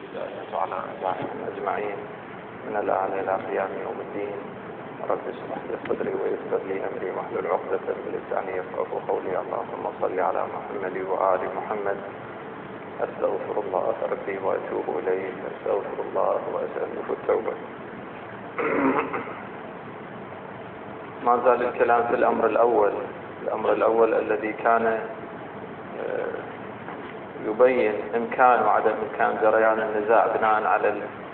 وعلى أعدائهم أجمعين من الآن إلى قيام يوم الدين. رب اشرح لي صدري ويسر لي أمري واحلل عقدة من لساني يفقهوا قولي. اللهم صل على محمد وآل محمد. أستغفر الله ربي وأتوب إليه، أستغفر الله وأسأله التوبة. ما زال الكلام في الأمر الأول الذي كان يبين إمكان وعدم إمكان جريان النزاع بناء على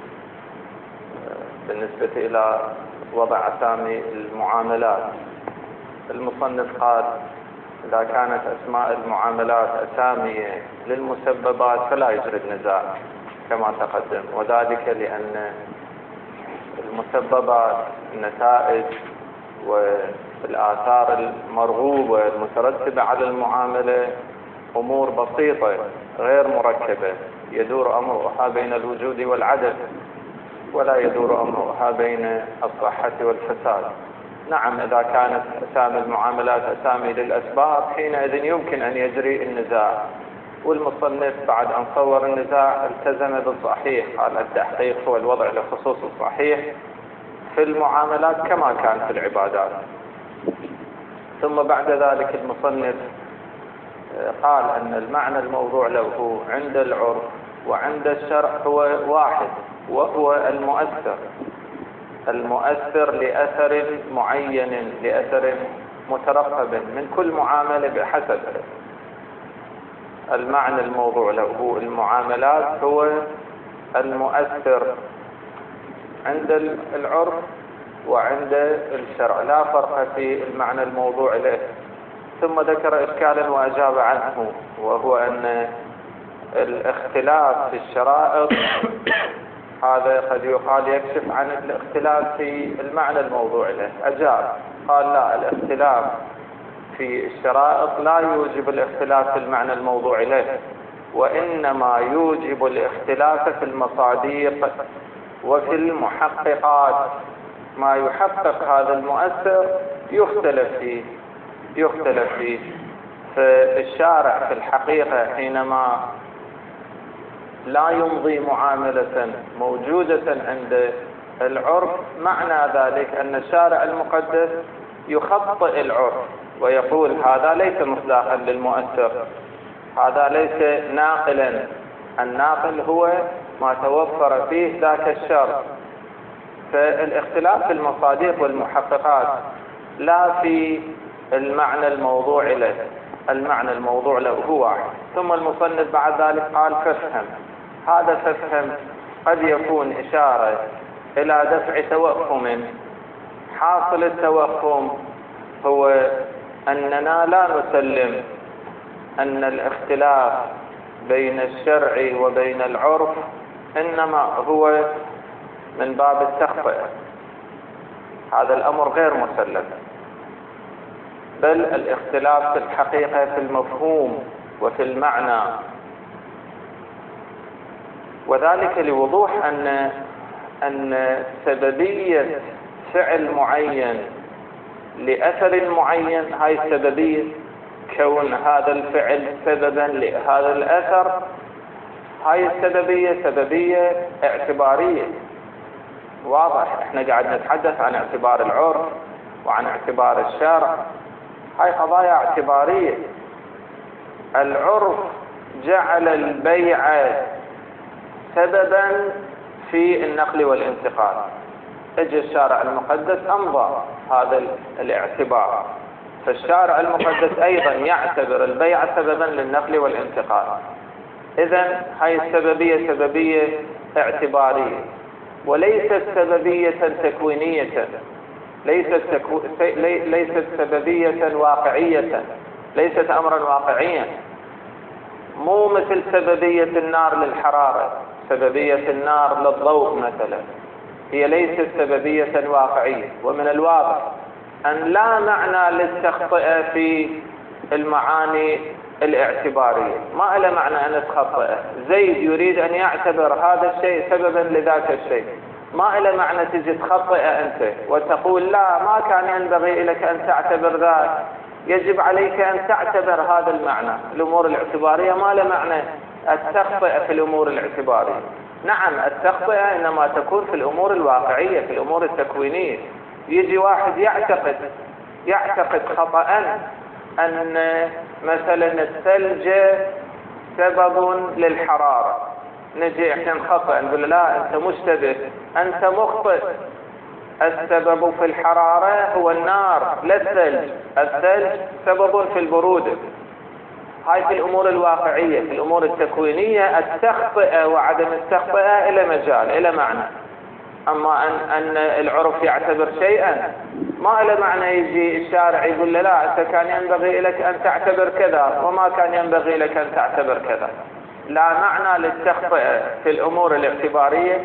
بالنسبة إلى وضع أسامي المعاملات. المصنف قال: إذا كانت أسماء المعاملات أسامي للمسببات فلا يجري النزاع كما تقدم، وذلك لأن المسببات النتائج والآثار المرغوبة المترتبة على المعاملة أمور بسيطة غير مركبة، يدور أمرها بين الوجود والعدم ولا يدور أمرها بين الصحة والفساد. نعم، إذا كانت أسامي المعاملات أسامي للأسباب حينئذ يمكن أن يجري النزاع، والمصنف بعد أن صور النزاع التزم بالصحيح، قال التحقيق هو الوضع لخصوص الصحيح في المعاملات كما كان في العبادات. ثم بعد ذلك المصنف قال أن المعنى الموضوع له عند العرف وعند الشرع هو واحد، وهو المؤثر لأثر معين، لأثر مترقب من كل معاملة بحسب. المعنى الموضوع له المعاملات هو المؤثر عند العرف وعند الشرع، لا فرق في المعنى الموضوع له. ثم ذكر إشكالا وأجاب عنه، وهو أن الاختلاف في الشرائط هذا قد يقال يكشف عن الاختلاف في المعنى الموضوع له. أجاب قال: لا، الاختلاف في الشرائط لا يوجب الاختلاف في المعنى الموضوع له، وإنما يوجب الاختلاف في المصادق وفي المحققات. ما يحقق هذا المؤثر يختلف فيه. فالشارع في الحقيقة حينما لا يمضي معاملة موجودة عند العرف، معنى ذلك أن الشارع المقدس يخطئ العرف ويقول هذا ليس مصداقا للمؤثر، هذا ليس ناقلا. الناقل هو ما توفر فيه ذاك الشرط. فالاختلاف في المصادق والمحققات لا في المعنى الموضوع له، المعنى الموضوع له هو واحد. ثم المصنف بعد ذلك قال: فافهم. هذا فافهم قد يكون إشارة إلى دفع توهم. حاصل التوهم هو أننا لا نسلم أن الاختلاف بين الشرع وبين العرف إنما هو من باب التخطئة. هذا الأمر غير مسلم، بل الاختلاف في الحقيقة في المفهوم وفي المعنى. وذلك لوضوح أن سببية فعل معين لأثر معين، هاي السببية، كون هذا الفعل سببا لهذا الأثر، هاي السببية سببية اعتبارية. واضح، احنا قاعد نتحدث عن اعتبار العرف وعن اعتبار الشرع، هاي قضايا اعتبارية. العرف جعل البيع سببا في النقل والانتقال، اجى الشارع المقدس أمضى هذا الاعتبار، فالشارع المقدس أيضا يعتبر البيع سببا للنقل والانتقال. إذن هاي السببية سببية اعتبارية وليست سببية تكوينية، ليست سببية واقعية، ليست أمرا واقعيا. مو مثل سببية النار للحرارة، سببية النار للضوء مثلا، هي ليست سببية واقعية. ومن الواضح أن لا معنى للتخطئة في المعاني الاعتبارية، ما له معنى أن تخطئه. زيد يريد أن يعتبر هذا الشيء سببا لذاك الشيء، ما له معنى تجي تخطئه أنت وتقول لا، ما كان ينبغي لك أن تعتبر ذاك، يجب عليك أن تعتبر هذا المعنى. الأمور الاعتبارية ما له معنى التخطئة في الأمور الاعتبارية. نعم التخطئة إنما تكون في الأمور الواقعية، في الأمور التكوينية. يجي واحد يعتقد خطأ أن مثلا الثلج سبب للحرارة، نجي احنا نخطئ نقول لا أنت مشتبه، أنت مخطئ، السبب في الحرارة هو النار لا الثلج، الثلج سبب في البرودة. هاي في الأمور الواقعية. في الأمور التكوينية التخطئة وعدم التخطئة إلى مجال إلى معنى. أما أن العرف يعتبر شيئا ما إلى معنى يجي الشارع يقول لا أنت كان ينبغي لك أن تعتبر كذا وما كان ينبغي لك أن تعتبر كذا. لا معنى للتخطئة في الأمور الاعتبارية.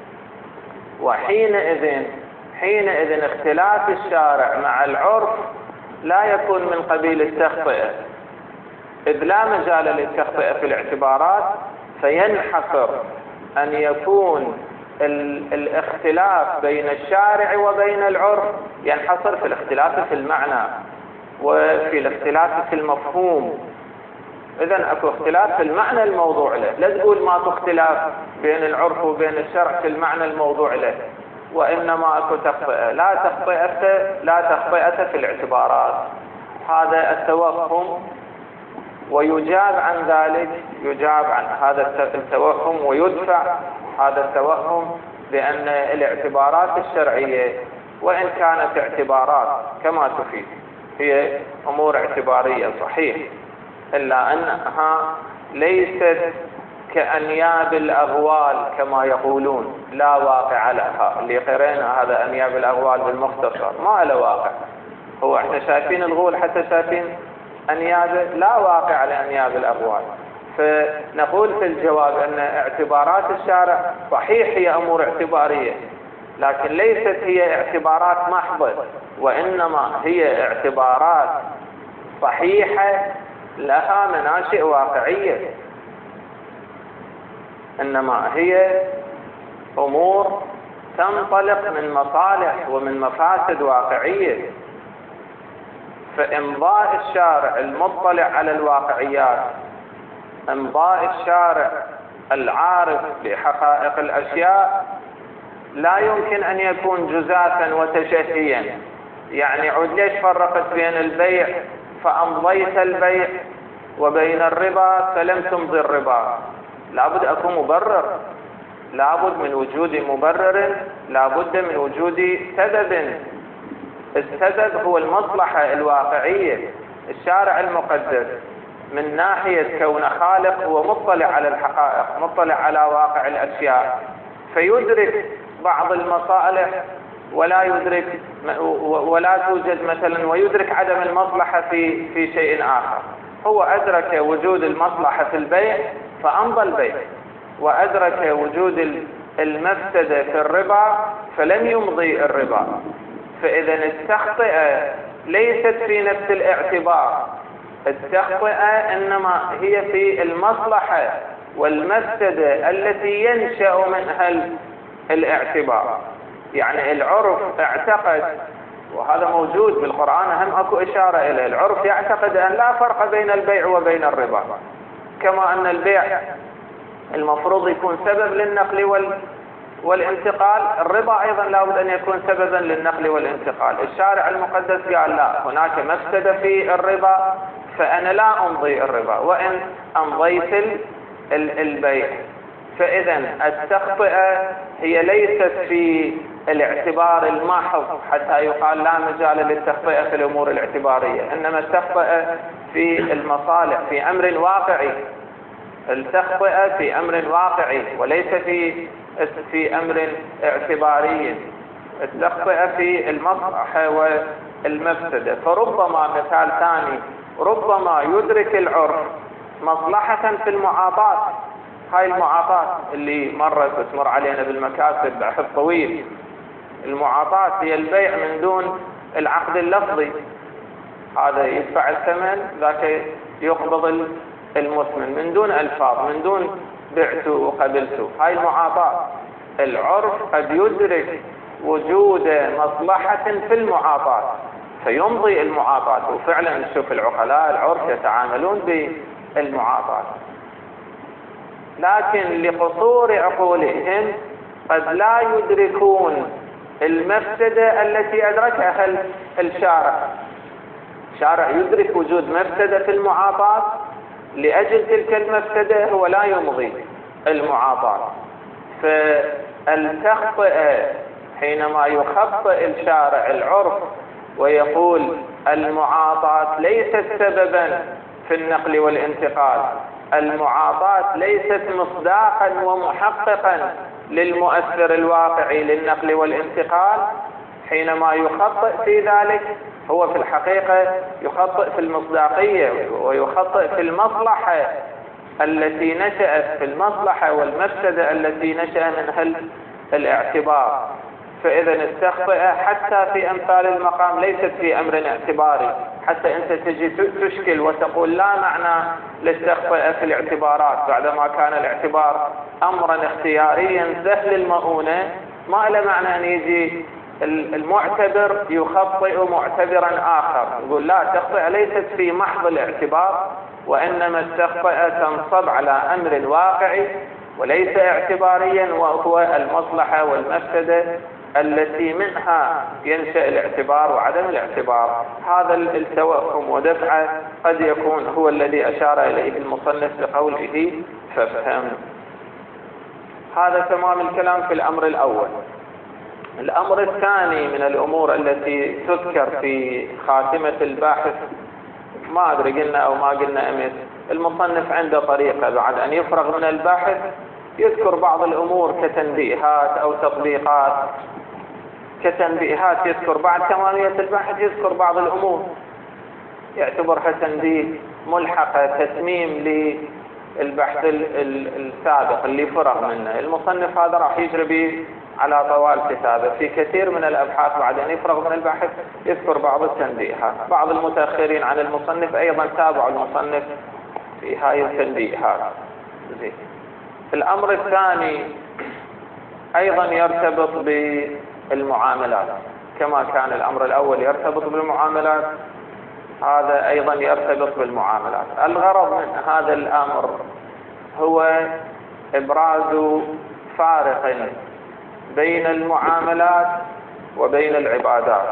وحينئذ اختلاف الشارع مع العرف لا يكون من قبيل التخطئة، إذ لا مجال للتخطئة في الاعتبارات، فينحصر أن يكون الاختلاف بين الشارع وبين العرف ينحصر في الاختلاف في المعنى وفي الاختلاف في المفهوم. إذن أكو اختلاف في المعنى الموضوع له، لا تقول ما اختلاف بين العرف وبين الشرع في المعنى الموضوع له، وإنما أكو تخطئة. لا تخطئة في الاعتبارات، هذا التوهم. ويجاب عن ذلك، يجاب عن هذا التوهم ويدفع هذا التوهم بأن الاعتبارات الشرعية وإن كانت اعتبارات كما تفيد هي أمور اعتبارية صحيح، إلا أنها ليست كأنياب الأغوال كما يقولون، لا واقع لها. اللي قرينا هذا أنياب الأغوال بالمختصر ما له واقع. هو احنا شايفين الغول حتى شايفين أنياب لا واقع لأنياب الأغوال. فنقول في الجواب أن اعتبارات الشارع صحيح هي أمور اعتبارية، لكن ليست هي اعتبارات محضة، وإنما هي اعتبارات صحيحة لها مناشئ واقعية، إنما هي أمور تنطلق من مصالح ومن مفاسد واقعية. فإمضاء الشارع المطلع على الواقعيات، إمضاء الشارع العارف بحقائق الأشياء، لا يمكن أن يكون جزافا وتشهيا. يعني عود ليش فرقت بين البيع فأمضيت البيع وبين الربا فلم تمضي الربا؟ لابد أكون مبرر، لابد من وجود مبرر، لابد من وجود سبب. السبب هو المصلحة الواقعية. الشارع المقدس من ناحية كون خالق هو مطلع على الحقائق، مطلع على واقع الأشياء، فيدرك بعض المصالح ولا يدرك ولا توجد مثلا، ويدرك عدم المصلحة في شيء آخر. هو أدرك وجود المصلحة في البيع فأمضى البيع، وأدرك وجود المفسدة في الربا فلم يمضي الربا. فإذا التخطئة ليست في نفس الاعتبار، التخطئة إنما هي في المصلحة والمفسدة التي ينشأ منها الاعتبار. يعني العرف اعتقد، وهذا موجود بالقرآن هم أكو إشارة إليه، العرف يعتقد أن لا فرق بين البيع وبين الربا، كما أن البيع المفروض يكون سبب للنقل والانتقال، الربا أيضا لابد أن يكون سببا للنقل والانتقال. الشارع المقدس قال لا، هناك مفسدة في الربا فأنا لا أمضي الربا وإن أمضيت البيع. فإذا التخطئة هي ليست في الاعتبار المحض حتى يقال لا مجال للتخطئة في الأمور الاعتبارية، إنما التخطئة في المصالح، في أمر واقعي. التخطئة في أمر واقعي وليس في أمر اعتباري. التخطئة في المصلحة والمفسدة. فربما مثال ثاني، ربما يدرك العرف مصلحة في المعاطاة. هاي المعاطاة اللي مرت وتمر علينا بالمكاتب بحث طويل، المعاطاة هي البيع من دون العقد اللفظي، هذا يدفع الثمن ذاك يقبض المثمن من دون ألفاظ، من دون بعته وقبلته. هاي المعاطاة. العرف قد يدرك وجود مصلحة في المعاطاة فيمضي المعاطاة، وفعلا نشوف العقلاء العرف يتعاملون بالمعاطاة. لكن لقصور عقولهم قد لا يدركون المفسدة التي أدركها الشارع. الشارع يدرك وجود مفسدة في المعاطاة، لأجل تلك المفسدة هو لا يمضي المعاطاة. فالتخطئة حينما يخطئ الشارع العرف ويقول المعاطاة ليست سببا في النقل والانتقال، المعاطاة ليست مصداقا ومحققا للمؤثر الواقعي للنقل والانتقال، حينما يخطئ في ذلك هو في الحقيقة يخطئ في المصداقية ويخطئ في المصلحة التي نشأت، في المصلحة والمفسدة التي نشأ منها الاعتبار. فإذا استخطئ حتى في أمثال المقام ليست في أمر اعتباري، حتى أنت تجي تشكل وتقول لا معنى لاستخطئ في الاعتبارات بعدما كان الاعتبار أمرا اختياريا سهل المؤونة، ما له معنى أن يجي المعتبر يخطئ معتبرا آخر، يقول لا تخطئ ليست في محض الاعتبار، وإنما استخطئ تنصب على أمر واقعي وليس اعتباريا، وهو المصلحة والمفسدة التي منها ينشأ الاعتبار وعدم الاعتبار. هذا التوهم ودفعه قد يكون هو الذي أشار إليه المصنف بقوله فافهم. هذا تمام الكلام في الأمر الأول. الأمر الثاني من الأمور التي تذكر في خاتمة الباحث، ما أدري قلنا أو ما قلنا أمس، المصنف عنده طريقة بعد أن يفرغ من الباحث يذكر بعض الأمور كتنبيهات أو تطبيقات. كتنبيهات يذكر بعد تمامية الباحث يذكر بعض الأمور يعتبرها تنبيه ملحقة تتميم للبحث السابق اللي فرغ منه. المصنف هذا راح يجري به على طوال كتابه في كثير من الأبحاث بعد أن يفرغ من البحث يذكر بعض التنبيهات. بعض المتأخرين عن المصنف أيضا تابعوا المصنف في هاي التنبيهات. الأمر الثاني أيضا يرتبط بالمعاملات، كما كان الأمر الأول يرتبط بالمعاملات هذا أيضا يرتبط بالمعاملات. الغرض من هذا الأمر هو إبراز فارق بين المعاملات وبين العبادات.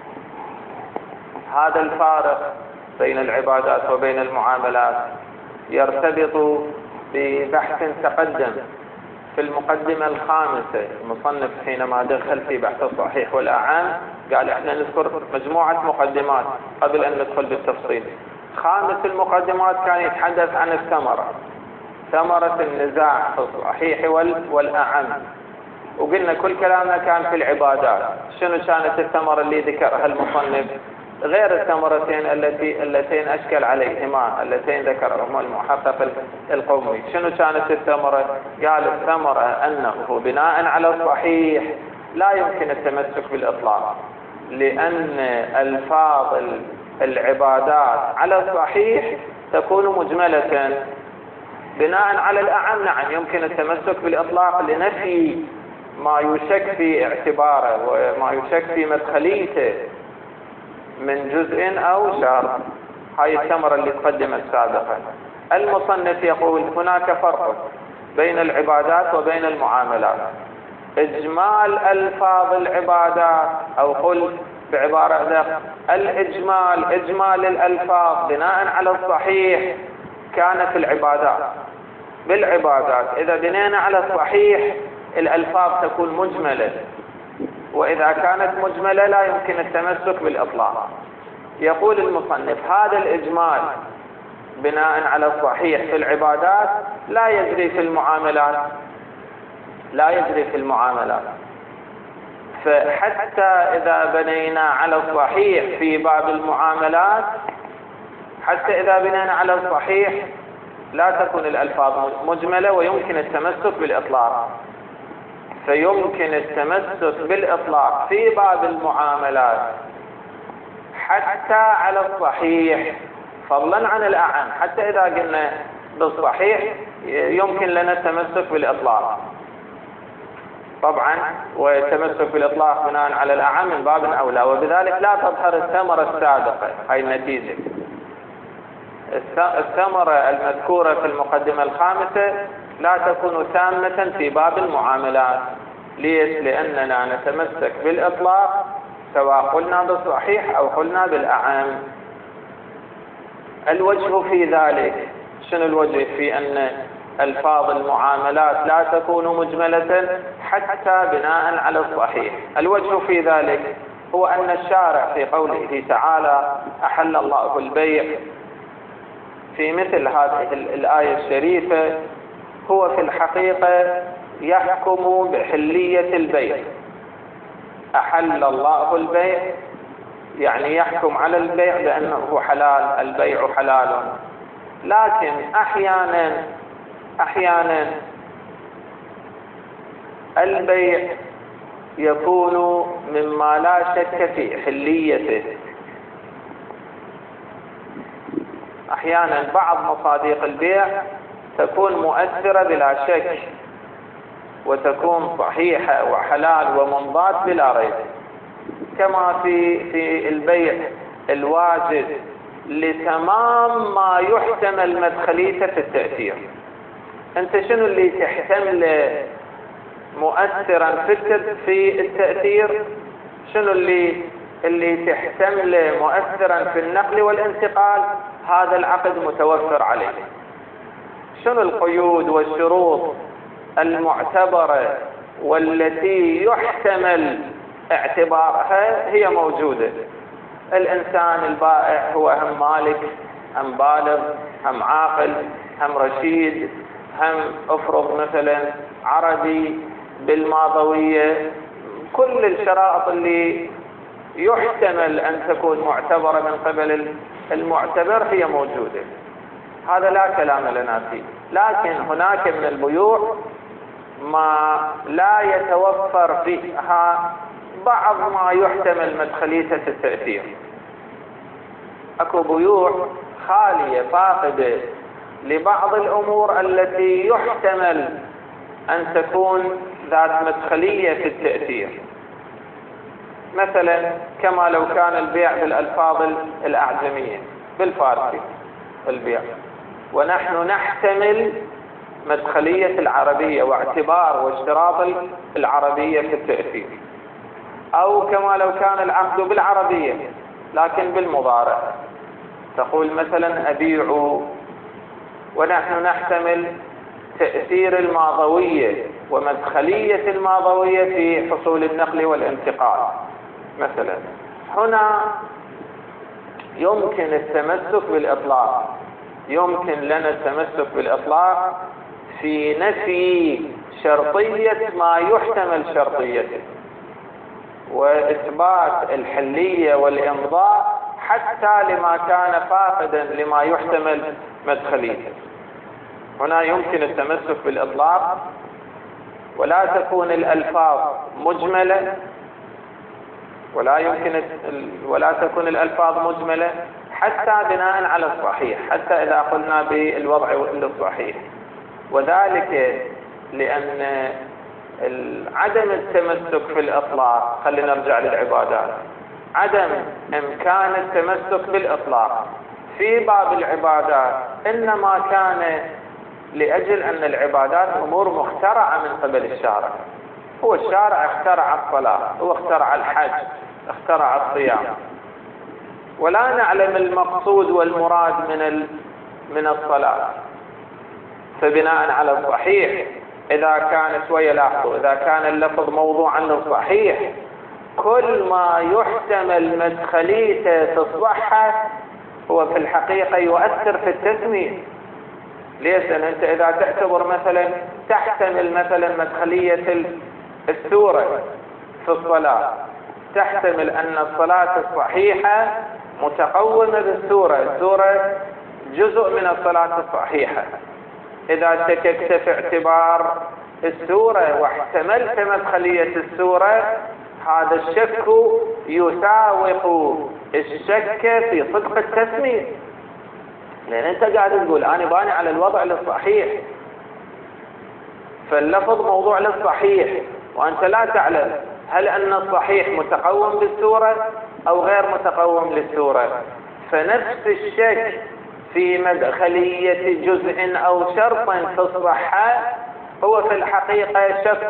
هذا الفارق بين العبادات وبين المعاملات يرتبط ببحث تقدم في المقدمة الخامسة. المصنف حينما دخل في بحث الصحيح والأعم قال احنا نذكر مجموعة مقدمات قبل أن ندخل بالتفصيل. خامس المقدمات كان يتحدث عن الثمرة، ثمرة النزاع في الصحيح والأعم، وقلنا كل كلامنا كان في العبادات. شنو كانت الثمرة اللي ذكرها المصنف غير الثمرتين اللتين أشكل عليهما اللتين ذكرهما المحقق القومي؟ شنو كانت الثمرة؟ قال الثمرة أنه بناء على الصحيح لا يمكن التمسك بالإطلاق، لأن ألفاظ العبادات على الصحيح تكون مجملة. بناء على الأعم نعم يمكن التمسك بالإطلاق لنفي ما يشك في اعتباره وما يشك في مدخليته من جزء أو شرط. هاي الثمرة اللي تقدمت سابقا. المصنف يقول هناك فرق بين العبادات وبين المعاملات. إجمال ألفاظ العبادات، أو قل بعبارة أدق إجمال الألفاظ بناء على الصحيح كانت العبادات. بالعبادات إذا بنينا على الصحيح الألفاظ تكون مجملة، وإذا كانت مجملة لا يمكن التمسك بالإطلاق. يقول المصنف هذا الإجمال بناء على الصحيح في العبادات لا يجري في المعاملات، لا يجري في المعاملات. فحتى إذا بنينا على الصحيح في باب المعاملات، حتى إذا بنينا على الصحيح لا تكون الألفاظ مجملة ويمكن التمسك بالإطلاق. فيمكن التمسك بالإطلاق في باب المعاملات حتى على الصحيح فضلا عن الأعم. حتى إذا قلنا بالصحيح يمكن لنا التمسك بالإطلاق طبعا، والتمسك بالإطلاق بناء على الأعم من باب أولى، وبذلك لا تظهر الثمرة السابقة. هاي النتيجة. الثمرة المذكورة في المقدمة الخامسة لا تكون تامة في باب المعاملات. ليش؟ لأننا نتمسك بالإطلاق سواء قلنا بالصحيح أو قلنا بالأعم. الوجه في ذلك، شنو الوجه في أن ألفاظ المعاملات لا تكون مجملة حتى بناء على الصحيح؟ الوجه في ذلك هو أن الشارع في قوله تعالى أحل الله البيع في مثل هذه الآية الشريفة هو في الحقيقة يحكم بحلية البيع. أحل الله البيع يعني يحكم على البيع بأنه حلال، البيع حلال. لكن أحيانا البيع يكون مما لا شك في حليته. أحيانا بعض مصادق البيع تكون مؤثرة بلا شك وتكون صحيحة وحلال ومنضات بلا ريب، كما في البيع الواجد لتمام ما يحتمل مدخليته في التأثير. أنت شنو اللي تحتمله مؤثرا في التأثير؟ شنو اللي تحتمله مؤثرا في النقل والانتقال؟ هذا العقد متوفر عليه. شنو القيود والشروط المعتبرة والتي يحتمل اعتبارها؟ هي موجودة. الإنسان البائع هو هم مالك، هم بالغ، هم عاقل، هم رشيد، هم افرض مثلا عربي بالماضوية. كل الشرائط اللي يحتمل أن تكون معتبرة من قبل المعتبر هي موجودة. هذا لا كلام لنا فيه. لكن هناك من البيوع ما لا يتوفر فيها بعض ما يحتمل مدخليته التأثير. اكو بيوع خالية فاقدة لبعض الأمور التي يحتمل أن تكون ذات مدخلية في التأثير. مثلا كما لو كان البيع بالألفاظ الأعجمية بالفارسي البيع، ونحن نحتمل مدخلية العربية واعتبار واشتراط العربية في التأثير. أو كما لو كان العقد بالعربية لكن بالمضارع، تقول مثلا أبيع، ونحن نحتمل تأثير الماضوية ومدخلية الماضوية في حصول النقل والانتقال. مثلا هنا يمكن التمسك بالإطلاق، يمكن لنا التمسك بالإطلاق في نفي شرطية ما يحتمل شرطيته وإثبات الحلية والإمضاء حتى لما كان فاقدا لما يحتمل مدخليته. هنا يمكن التمسك بالإطلاق ولا تكون الألفاظ مجملة، ولا تكون الألفاظ مجملة حتى بناء على الصحيح، حتى إذا قلنا بالوضع الصحيح. وذلك لأن عدم التمسك في الإطلاق، خلينا نرجع للعبادات، عدم إمكان التمسك بالإطلاق في باب العبادات إنما كان لأجل أن العبادات أمور مخترعة من قبل الشارع. هو الشارع اخترع الصلاة، هو اخترع الحج، اخترع الصيام، ولا نعلم المقصود والمراد من الصلاة. فبناء على الصحيح إذا كانت ويلاحظوا إذا كان اللفظ موضوعا للصحيح كل ما يحتمل مدخليته في الصحة هو في الحقيقة يؤثر في التسمية. ليش؟ لأن أنت إذا تعتبر مثلا تحتمل مثلا مدخلية السورة في الصلاة، تحتمل أن الصلاة الصحيحة متقومة بالسورة، السورة جزء من الصلاة الصحيحة. إذا شككت في اعتبار السورة واحتملت مدخلية السورة، هذا الشك يساوق الشك في صدق التسمية، لأن أنت قاعد تقول أنا باني على الوضع الصحيح، فاللفظ موضوع للصحيح وأنت لا تعلم هل أن الصحيح متقوم بالسورة أو غير متقوم للسورة. فنفس الشك في مدخلية جزء أو شرط في الصحة هو في الحقيقة شك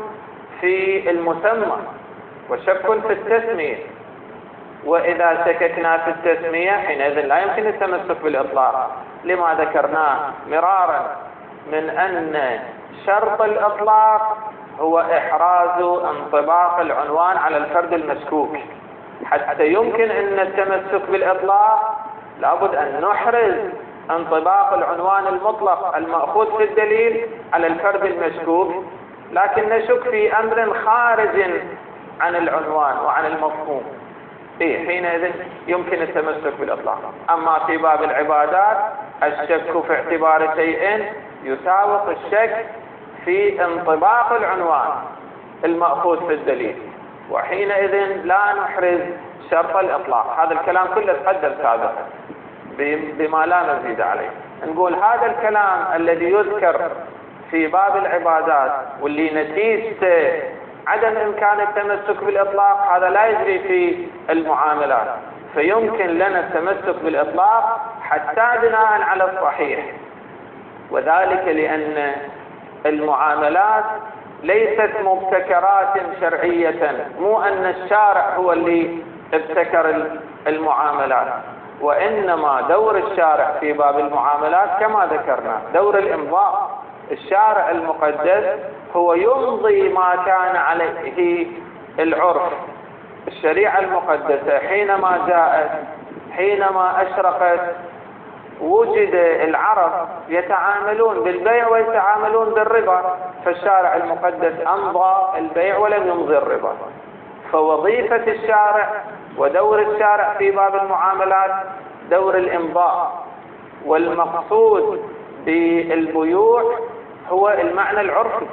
في المسمى وشك في التسمية. وإذا شككنا في التسمية حينئذ لا يمكن التمسك بالإطلاق، لما ذكرناه مرارا من أن شرط الإطلاق هو إحراز انطباق العنوان على الفرد المشكوك. حتى يمكن أن التمسك بالإطلاق لابد أن نحرز انطباق العنوان المطلق المأخوذ في الدليل على الفرد المشكوك، لكن نشك في أمر خارج عن العنوان وعن المفهوم، حينئذ يمكن التمسك بالإطلاق. أما في باب العبادات الشك في اعتبار شيء يساوق الشك في انطباق العنوان المأخوذ في الدليل، وحينئذ لا نحرز شرط الإطلاق. هذا الكلام كله تقدم سابقا بما لا نزيد عليه. نقول هذا الكلام الذي يذكر في باب العبادات واللي نتيجته عدم إمكان التمسك بالإطلاق هذا لا يجري في المعاملات، فيمكن لنا التمسك بالإطلاق حتى بناء على الصحيح، وذلك لأن المعاملات ليست مبتكرات شرعية، مو أن الشارع هو اللي ابتكر المعاملات، وإنما دور الشارع في باب المعاملات كما ذكرنا دور الإمضاء. الشارع المقدس هو يمضي ما كان عليه العرف. الشريعة المقدسة حينما جاءت، حينما أشرقت، وجد العرب يتعاملون بالبيع ويتعاملون بالربا، فالشارع المقدس أمضى البيع ولم يمضي الربا. فوظيفة الشارع ودور الشارع في باب المعاملات دور الإمضاء، والمقصود بالبيوع هو المعنى العرفي،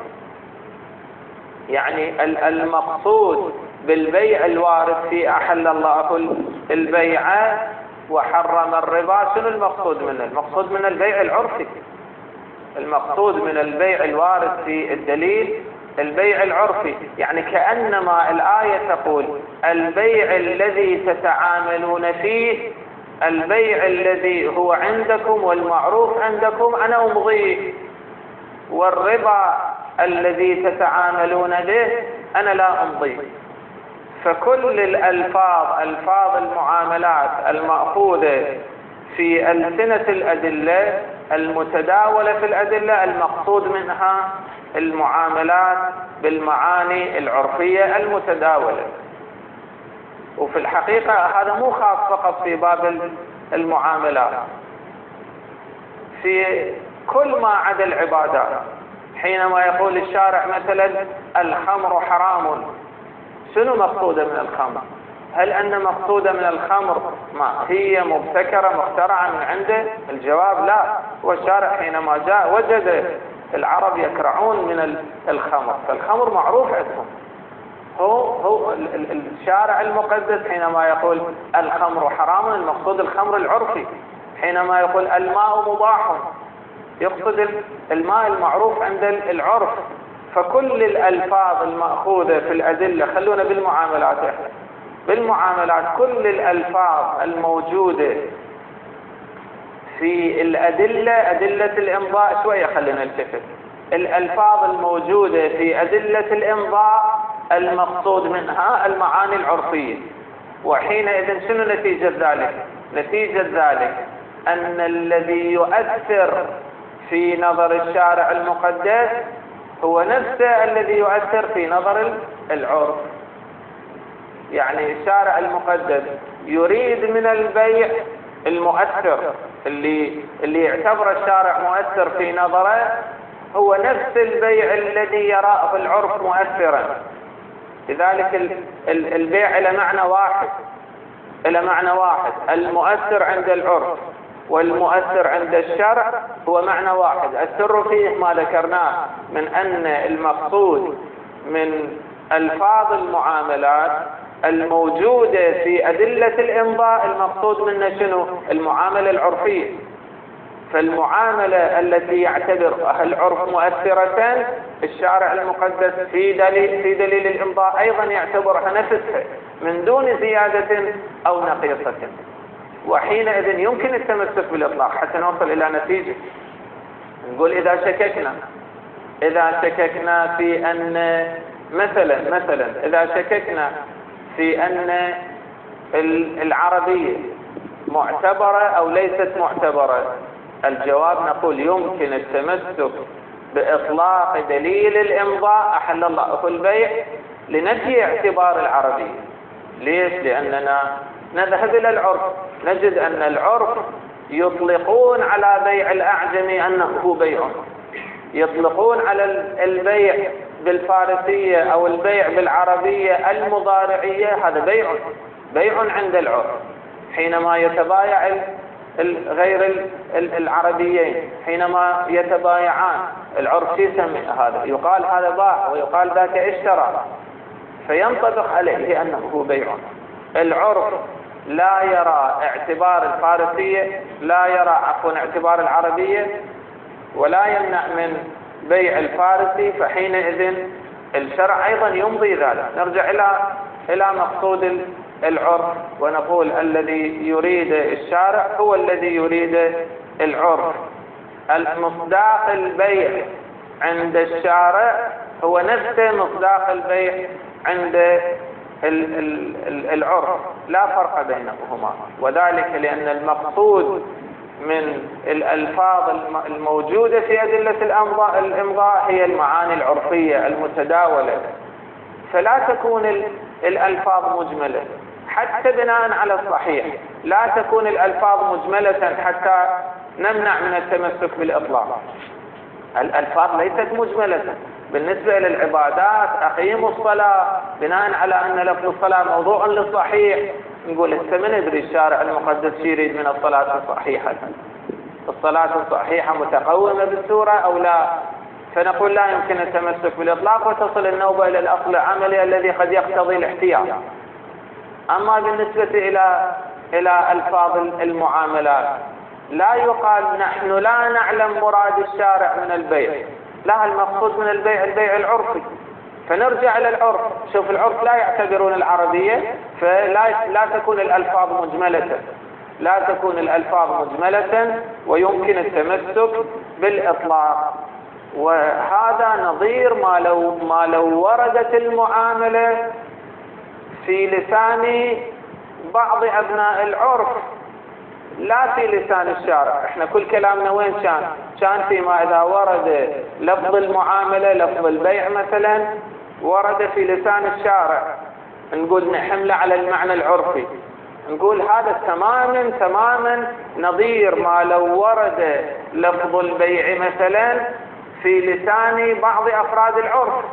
يعني المقصود بالبيع الوارد في أحل الله البيع وحرم الربا. شنو المقصود منه؟ المقصود من البيع العرفي، المقصود من البيع الوارد في الدليل البيع العرفي، يعني كأنما الآية تقول البيع الذي تتعاملون فيه، البيع الذي هو عندكم والمعروف عندكم أنا أمضيه، والربا الذي تتعاملون به أنا لا أمضيه. فكل ألفاظ المعاملات المأخوذة في ألسنة الأدلة المتداولة في الأدلة المقصود منها المعاملات بالمعاني العرفية المتداولة. وفي الحقيقة هذا مو خاص فقط في باب المعاملات، في كل ما عدا العبادات. حينما يقول الشارع مثلا الخمر حرام، شنو مقصوده من الخمر؟ هل أن مقصوده من الخمر ما هي مبتكرة مخترعة من عنده؟ الجواب لا. والشارع حينما جاء وجد العرب يكرعون من الخمر، فالخمر معروف عندهم. هو الشارع المقدس حينما يقول الخمر حرام المقصود الخمر العرفي. حينما يقول الماء مباح يقصد الماء المعروف عند العرف. فكل الألفاظ المأخوذة في الأدلة، خلونا بالمعاملات احنا، بالمعاملات كل الألفاظ الموجودة في الأدلة، أدلة الإمضاء شوية خلينا نلتفت، الألفاظ الموجودة في أدلة الإمضاء المقصود منها المعاني العرفية. وحينئذ شنو نتيجة ذلك؟ نتيجة ذلك أن الذي يؤثر في نظر الشارع المقدس هو نفسه الذي يؤثر في نظر العرف. يعني الشارع المقدس يريد من البيع المؤثر اللي يعتبر الشارع مؤثر في نظره هو نفس البيع الذي يراه العرف مؤثرا. لذلك البيع إلى معنى واحد، المؤثر عند العرف والمؤثر عند الشرع هو معنى واحد. السر فيه ما ذكرناه من أن المقصود من ألفاظ المعاملات الموجودة في أدلة الإمضاء المقصود منها شنو؟ المعاملة العرفية. فالمعاملة التي يعتبرها العرف مؤثرة الشارع المقدس في دليل الإمضاء أيضا يعتبرها نفسها من دون زيادة أو نقيصة. وحينئذ يمكن التمسك بالإطلاق حتى نوصل إلى نتيجة. نقول إذا شككنا في أن مثلا إذا شككنا في أن العربية معتبرة أو ليست معتبرة، الجواب نقول يمكن التمسك بإطلاق دليل الإمضاء أحل الله البيع لنفي اعتبار العربية. ليش؟ لأننا نذهب إلى العرف نجد أن العرف يطلقون على بيع الأعجم أنه بيع، يطلقون على البيع بالفارسية أو البيع بالعربية المضارعية هذا بيع عند العرف. حينما يتبايع غير العربيين حينما يتبايعان العرف يسمي هذا، يقال هذا باع ويقال ذاك اشترى، فينطبق عليه أنه بيع. العرف لا يرى اعتبار الفارسية، لا يرى اعتبار العربية، ولا يمنع من بيع الفارسي، فحينئذ الشرع أيضا يمضي ذلك. نرجع إلى مقصود العرف ونقول الذي يريد الشارع هو الذي يريد العرف. مصداق البيع عند الشارع هو نفسه مصداق البيع عند العرف، لا فرق بينهما، وذلك لأن المقصود من الألفاظ الموجودة في أدلة الإمضاء هي المعاني العرفية المتداولة، فلا تكون الألفاظ مجملة حتى بناء على الصحيح، لا تكون الألفاظ مجملة حتى نمنع من التمسك بالإطلاق. الألفاظ ليست مجملة. بالنسبة للعبادات أقيموا الصلاة بناء على أن لفظ الصلاة موضوع للصحيح، نقول من ندري الشارع المقدس يريد من الصلاة الصحيحة، الصلاة الصحيحة متقومة بالسورة أو لا، فنقول لا يمكن التمسك بالإطلاق وتصل النوبة إلى الأصل العملي الذي قد يقتضي الاحتياط. أما بالنسبة إلى ألفاظ المعاملات لا يقال نحن لا نعلم مراد الشارع من البيع، لا، المقصود من البيع العرفي، فنرجع إلى العرف. شوف العرف لا يعتبرون العربية، فلا تكون الألفاظ مجملة، لا تكون الألفاظ مجملة ويمكن التمسك بالإطلاق. وهذا نظير ما لو وردت المعاملة في لسان بعض أبناء العرف لا في لسان الشارع. احنا كل كلامنا وين كان فيما إذا ورد لفظ المعاملة لفظ البيع مثلا ورد في لسان الشارع نقول نحمله على المعنى العرفي، نقول هذا تماما نظير ما لو ورد لفظ البيع مثلا في لسان بعض أفراد العرف.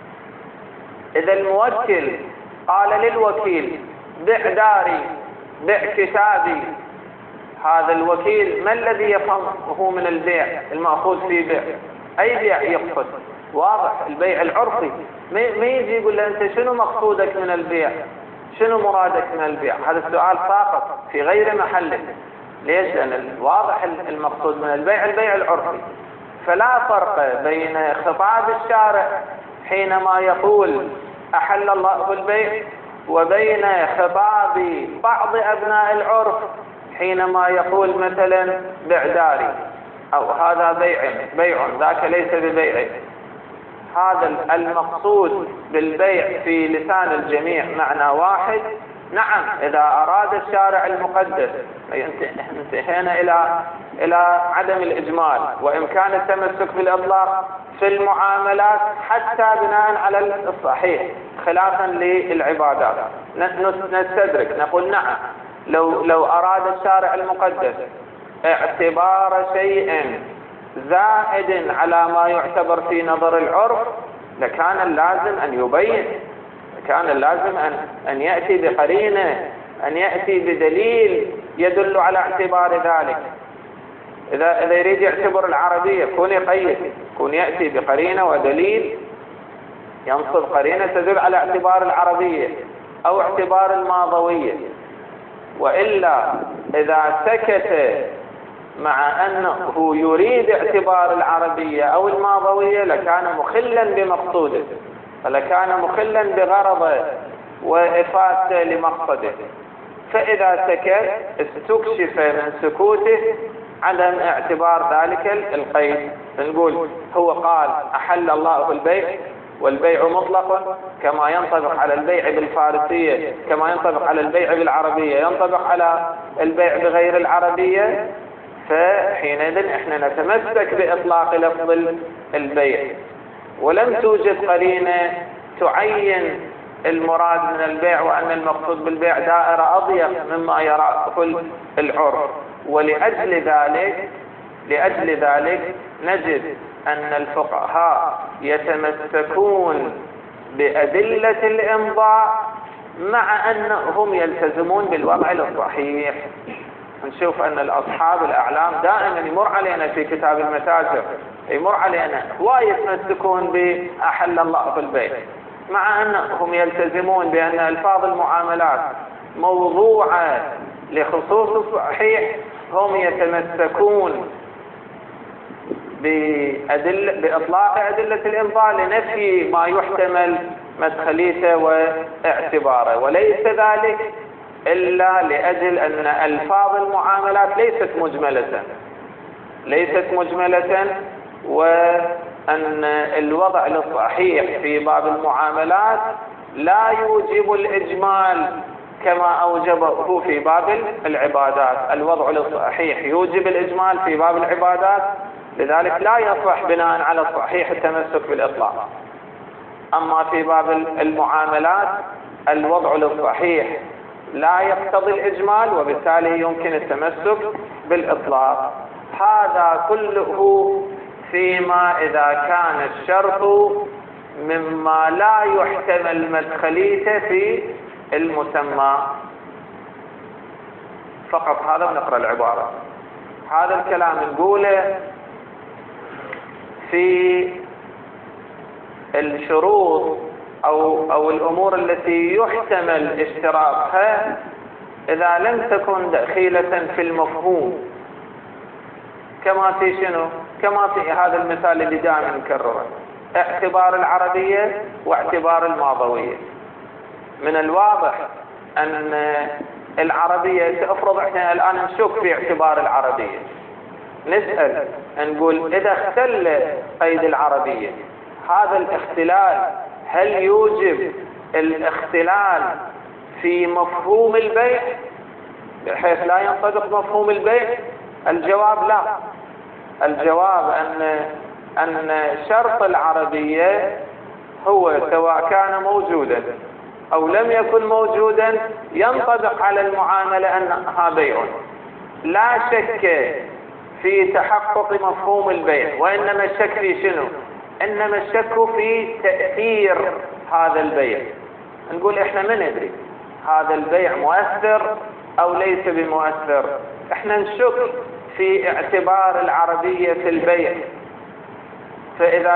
إذا الموكل قال للوكيل بع داري بع كتابي، هذا الوكيل ما الذي يفهمه من البيع المأخوذ في بيع؟ أي بيع يقصد؟ واضح البيع العرفي، ما يجي يقول له أنت شنو مقصودك من البيع، شنو مرادك من البيع؟ هذا السؤال ساقط في غير محله. ليش؟ لأن واضح المقصود من البيع العرفي. فلا فرق بين خطاب الشارع حينما يقول أحل الله البيع وبين خطاب بعض أبناء العرف حينما يقول مثلا بع داري أو هذا بيع ذاك ليس ببيع. هذا المقصود بالبيع في لسان الجميع معنى واحد. نعم إذا أراد الشارع المقدس انتهينا إلى عدم الإجمال وإمكان التمسك بالإطلاق في المعاملات حتى بناء على الصحيح خلافا للعبادات نستدرك نقول نعم لو أراد الشارع المقدس اعتبار شيء زائد على ما يعتبر في نظر العرف لكان اللازم أن يبين، كان اللازم أن يأتي بقرينة، أن يأتي بدليل يدل على اعتبار ذلك. إذا يريد يعتبر العربية يكون يقيد، يكون يأتي بقرينة ودليل ينصب قرينة تدل على اعتبار العربية أو اعتبار الماضوية. وإلا إذا سكت مع أنه يريد اعتبار العربية أو الماضوية لكان مخلا بمقصوده، لكان مخلا بغرضه وإفادته لمقصده. فإذا سكت استكشف من سكوته عدم اعتبار ذلك القيد. نقول هو قال أحل الله البيع، والبيع مطلق كما ينطبق على البيع بالفارسية، كما ينطبق على البيع بالعربية ينطبق على البيع بغير العربية، فحينئذ احنا نتمسك بإطلاق لفظ البيع. ولم توجد قرينة تعين المراد من البيع وأن المقصود بالبيع دائرة أضيق مما يراه العرف. لأجل ذلك نجد أن الفقهاء يتمسكون بأدلة الإمضاء مع أنهم يلتزمون بالوضع الصحيح. نشوف أن الأصحاب الأعلام دائما يمر علينا في كتاب المتاجر، يمر علينا ويتمسكون بأحل الله البيع، مع أنهم يلتزمون بأن ألفاظ المعاملات موضوعة لخصوص الصحيح، هم يتمسكون بإطلاق أدلة الإمضاء لنفي ما يحتمل مدخليته واعتباره، وليس ذلك إلا لأجل أن ألفاظ المعاملات ليست مجملة، وأن الوضع الصحيح في باب المعاملات لا يوجب الإجمال كما أوجبه في باب العبادات. الوضع الصحيح يوجب الإجمال في باب العبادات، لذلك لا يصح بناء على الصحيح التمسك بالإطلاق. أما في باب المعاملات الوضع الصحيح لا يقتضي الإجمال، وبالتالي يمكن التمسك بالإطلاق. هذا كله فيما إذا كان الشرط مما لا يحتمل مدخليته في المسمى فقط. هذا ونقرأ العبارة. هذا الكلام نقوله في الشروط أو الأمور التي يحتمل اشتراطها إذا لم تكن دخيلة في المفهوم، كما في شنو؟ كما في هذا المثال اللي دائما نكرره، اعتبار العربية واعتبار الماضوية. من الواضح أن العربية، افرض احنا الآن نشك في اعتبار العربية، نسأل نقول إذا اختل قيد العربية هذا الاختلال هل يوجب الاختلال في مفهوم البيع بحيث لا ينطبق مفهوم البيع؟ الجواب لا. الجواب أن شرط العربية هو سواء كان موجودا أو لم يكن موجودا ينطبق على المعاملة أنها بيع، لا شك في تحقق مفهوم البيع، وإنما الشك في شنو؟ إنما الشك في تأثير هذا البيع. نقول إحنا ما ندري هذا البيع مؤثر أو ليس بمؤثر، إحنا نشك في اعتبار العربية في البيع. فإذا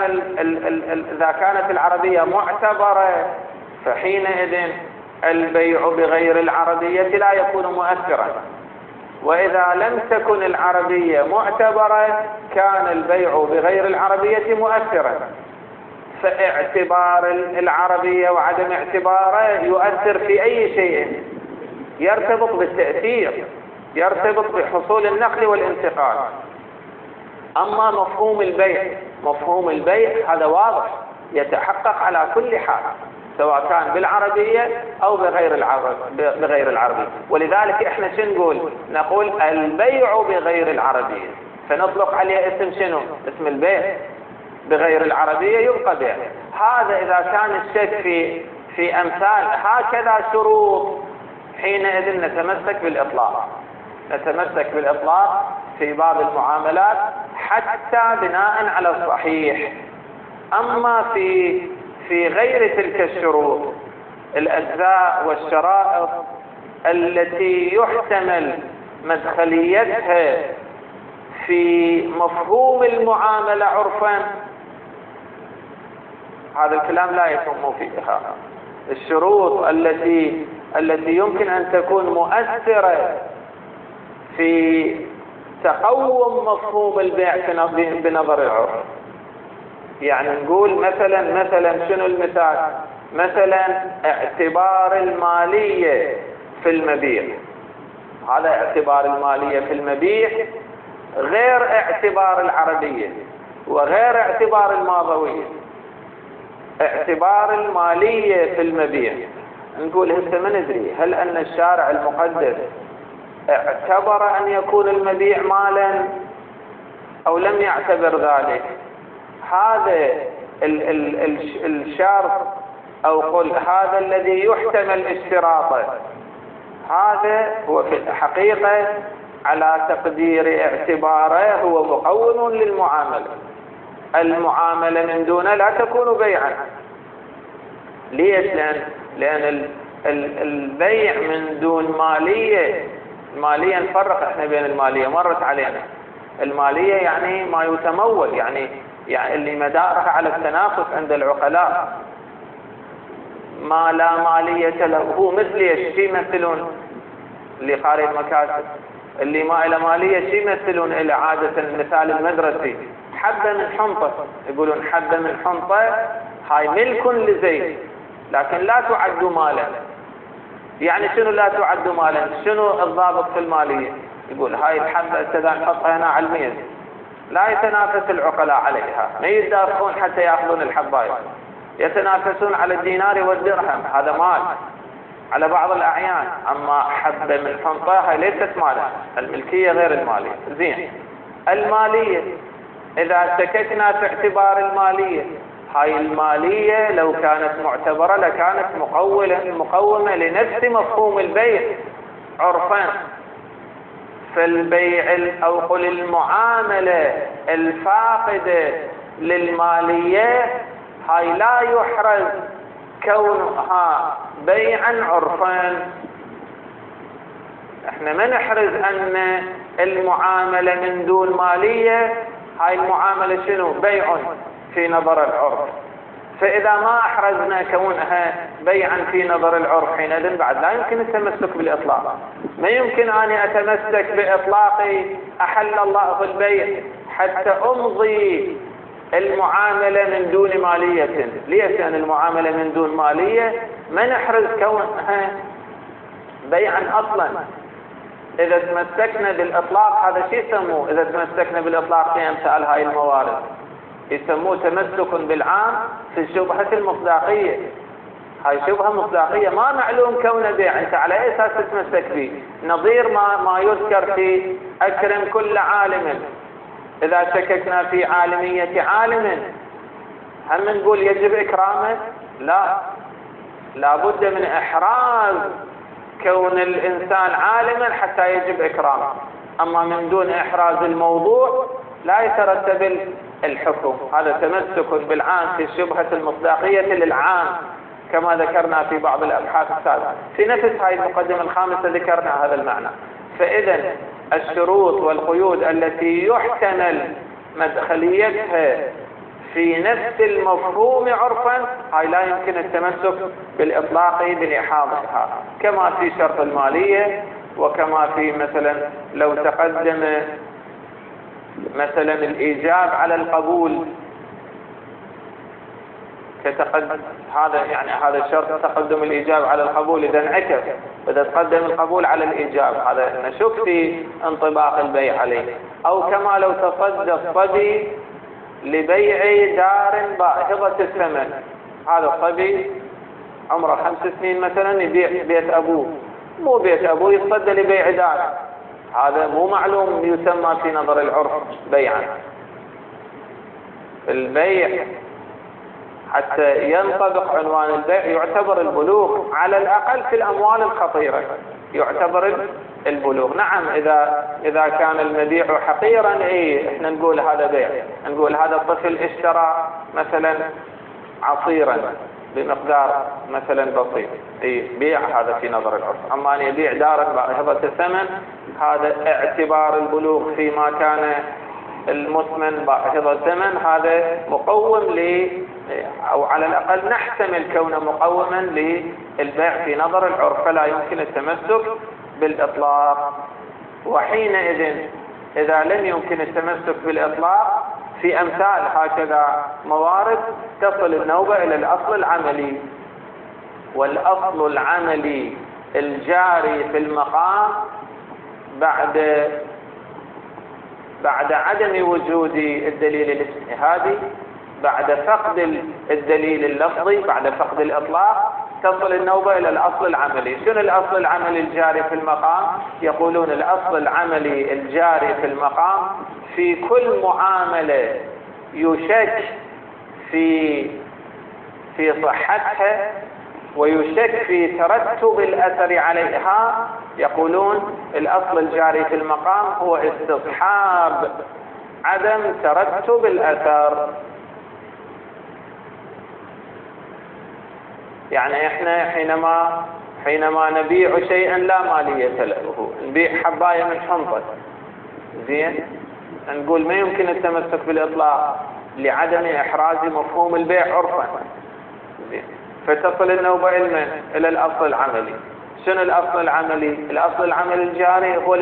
كانت العربية معتبرة فحينئذ البيع بغير العربية لا يكون مؤثرا، وإذا لم تكن العربية معتبرة كان البيع بغير العربية مؤثرا. فاعتبار العربية وعدم اعتباره يؤثر في أي شيء يرتبط بالتأثير، يرتبط بحصول النقل والانتقال. أما مفهوم البيع هذا واضح يتحقق على كل حال سواء كان بالعربية أو بغير العربية. ولذلك احنا شو نقول البيع بغير العربية، فنطلق عليه اسم شنو؟ اسم البيع بغير العربية يبقى بيع. هذا إذا كان الشك في أمثال هكذا شروط، حينئذ نتمسك بالإطلاق في باب المعاملات حتى بناء على الصحيح. أما في غير تلك الشروط، الأجزاء والشرائط التي يحتمل مدخليتها في مفهوم المعاملة عرفا، هذا الكلام لا يتم فيها. الشروط التي يمكن أن تكون مؤثرة في تقوم مفهوم البيع بنظر العرف. يعني نقول مثلا شنو المثال؟ مثلا اعتبار المالية في المبيع. هذا اعتبار المالية في المبيع غير اعتبار العربية وغير اعتبار الماضوية. اعتبار المالية في المبيع نقول هسه ما ندري هل أن الشارع المقدس اعتبر أن يكون المبيع مالا أو لم يعتبر ذلك. هذا الشرط أو قل هذا الذي يحتمل اشتراطه، هذا هو في الحقيقة على تقدير اعتباره هو مقوم للمعاملة. المعاملة من دونه لا تكون بيعا. ليش؟ لأن البيع من دون مالية، المالية نفرق احنا بين المالية، مرت علينا المالية يعني ما يتمول، يعني اللي مدارها على التنافس عند العقلاء. ما لا مالية له هو مثل ايش يمثلون اللي قارئ المكاسب، اللي ما له مالية شي يمثلون إلى عادة المثال المدرسي حبة من حنطة، يقولون حبة من حنطة هاي ملك لزيد لكن لا تعد مالا. يعني شنو لا تعد مالا؟ شنو الضابط في المالية؟ يقول هاي الحبة إذا نحطها هنا على الميز لا يتنافس العقلاء عليها، ما يتدافعون حتى يأخذون الحباية، يتنافسون على الدينار والدرهم، هذا مال على بعض الأعيان. أما حبة من حنطة هاي ليست مالا، الملكية غير المالية. زين، المالية إذا سكتنا في اعتبار المالية، هاي المالية لو كانت معتبرة لكانت مقومة لنفس مفهوم البيع عرفا. فالبيع أو قل المعاملة الفاقدة للمالية هاي لا يحرز كونها بيعا عرفا. احنا ما نحرز ان المعاملة من دون مالية هاي المعاملة شنو؟ بيع في نظر العرف. فإذا ما أحرزنا كونها بيعا في نظر العرف حينئذ بعد لا يمكن التمسك بالإطلاق. ما يمكن أن أتمسك بإطلاقي أحل الله البيع حتى أمضي المعاملة من دون مالية. ليش؟ لأن المعاملة من دون مالية ما نحرز كونها بيعا أصلا. إذا تمسكنا بالإطلاق هذا شيء يسموه، إذا تمسكنا بالإطلاق في أمثال هاي الموارد يسموه تمسك بالعام في الشبهة المصداقية. هاي شبهة مصداقية ما معلوم كونه بيع، أنت على أي أساس تتمسك به؟ نظير ما يذكر في أكرم كل عالم. إذا شككنا في عالمية عالم هم نقول يجب إكرامه؟ لا، لابد من إحراز كون الإنسان عالما حتى يجب إكرامه. أما من دون إحراز الموضوع لا يترتب الحكم. هذا تمسك بالعام في الشبهة المصداقية للعام كما ذكرنا في بعض الأبحاث السابقة. في نفس هذه المقدمة الخامسة ذكرنا هذا المعنى. فإذا الشروط والقيود التي يحتمل مدخليتها في نفس المفهوم عرفا هاي لا يمكن التمسك بالإطلاق بلحاظها، كما في شرط المالية، وكما في مثلا لو تقدم مثلا الإيجاب على القبول هذا يعني هذا الشرط تقدم الإيجاب على القبول إذا انعكس، إذا تقدم القبول على الإيجاب هذا نشك في انطباق البيع عليه. أو كما لو تصدى الصبي لبيع دار باهظة الثمن، هذا الصبي عمره 5 سنين مثلا يبيع بيت أبوه، مو بيت أبوه، يتصدى لبيع دار، هذا مو معلوم يسمى في نظر العرف بيعا. البيع حتى ينطبق عنوان البيع يعتبر البلوغ، على الأقل في الأموال الخطيرة يعتبر البلوغ. نعم إذا كان المبيع حقيرا احنا نقول هذا بيع، نقول هذا الطفل اشترى مثلا عصيرا بمقدار مثلا بسيط، بيع، هذا في نظر العرف. أما أن يبيع دارا باهظة الثمن هذا اعتبار البلوغ فيما كان المثمن باهظة الثمن، هذا مقوم أو على الأقل نحتمل كونه مقوما للبيع في نظر العرف، فلا يمكن التمسك بالإطلاق. وحينئذ إذا لم يمكن التمسك بالإطلاق في أمثال هكذا موارد تصل النوبة إلى الأصل العملي. والأصل العملي الجاري في المقام بعد عدم وجود الدليل الاجتهادي، بعد فقد الدليل اللفظي، بعد فقد الإطلاق، تصل النوبة إلى الأصل العملي. شنو الأصل العملي الجاري في المقام؟ يقولون الأصل العملي الجاري في المقام في كل معاملة يشك في صحتها ويشك في ترتب الأثر عليها، يقولون الأصل الجاري في المقام هو استصحاب عدم ترتب الأثر. يعني احنا حينما نبيع شيئا لا مالية له، نبيع حباية من حنطة، زين، نقول ما يمكن التمسك بالإطلاق لعدم إحراز مفهوم البيع عرفا، زين، فتصل النوبة إلى الأصل العملي. شنو الأصل العملي؟ الأصل العملي الجاري هو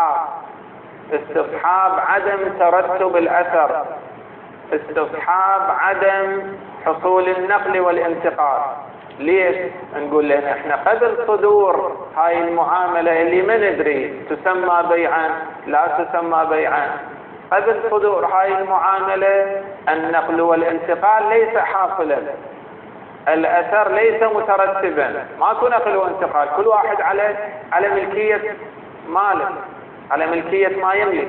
استصحاب عدم ترتب الأثر، استصحاب عدم حصول النقل والانتقال. ليش؟ نقول لأن احنا قبل صدور هاي المعاملة اللي ما ندري تسمى بيعا لا تسمى بيعا، قبل صدور هاي المعاملة النقل والانتقال ليس حاصلا، الأثر ليس مترتبا، ماكو نقل وانتقال، كل واحد على ملكية ماله، على ملكية ما يملك.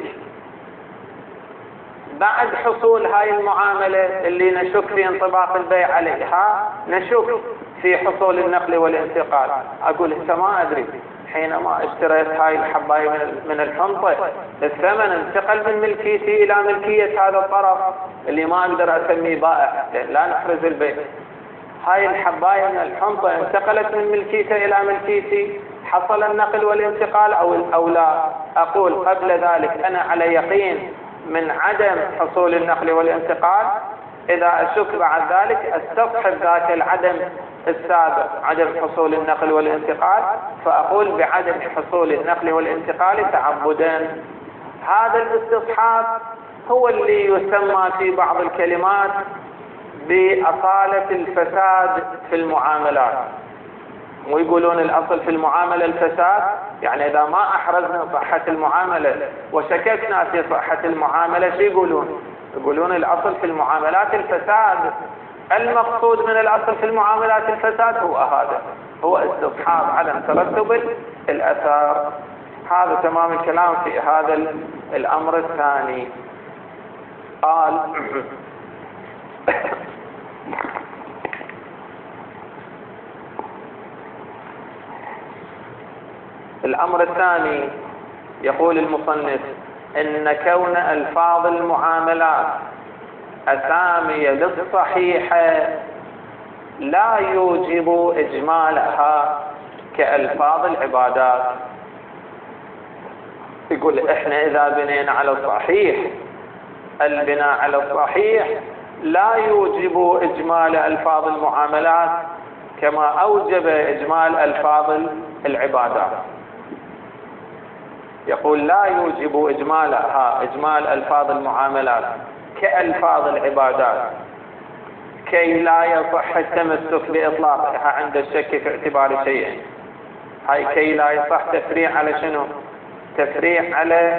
بعد حصول هاي المعاملة اللي نشك في انطباق البيع عليها، نشك في حصول النقل والانتقال. أقول انت ما أدري، حينما اشتريت هاي الحباية من الحنطة الثمن انتقل من ملكيتي إلى ملكية هذا الطرف اللي ما أقدر أسميه بائع، لا نحرز البيع. هاي الحباية من الحنطة انتقلت من ملكيتي إلى ملكيتي، حصل النقل والانتقال أو لا؟ أقول قبل ذلك أنا على يقين من عدم حصول النقل والانتقال. إذا أشك بعد ذلك استصحب ذاك العدم السابق، عدم حصول النقل والانتقال، فأقول بعدم حصول النقل والانتقال تعبدا. هذا الاستصحاب هو اللي يسمى في بعض الكلمات بأصالة الفساد في المعاملات. ويقولون الأصل في المعاملة الفساد، يعني إذا ما أحرزنا صحة المعاملة وشككنا في صحة المعاملة شو يقولون؟ يقولون الأصل في المعاملات الفساد. المقصود من الأصل في المعاملات الفساد هو هذا، هو استصحاب عدم ترتب الأثار. هذا تمام الكلام في هذا الأمر الثاني. قال الأمر الثاني، يقول المصنف إن كون ألفاظ المعاملات أسامي للصحيحة لا يوجب إجمالها كألفاظ العبادات. يقول إحنا إذا بنينا على الصحيح، البناء على الصحيح لا يوجب إجمال ألفاظ المعاملات كما أوجب إجمال ألفاظ العبادات. يقول لا يوجب إجمال ألفاظ المعاملات كألفاظ العبادات كي لا يصح التمسك بإطلاقها عند الشك في اعتبار شيء. هاي كي لا يصح تفريع على شنو؟ تفريع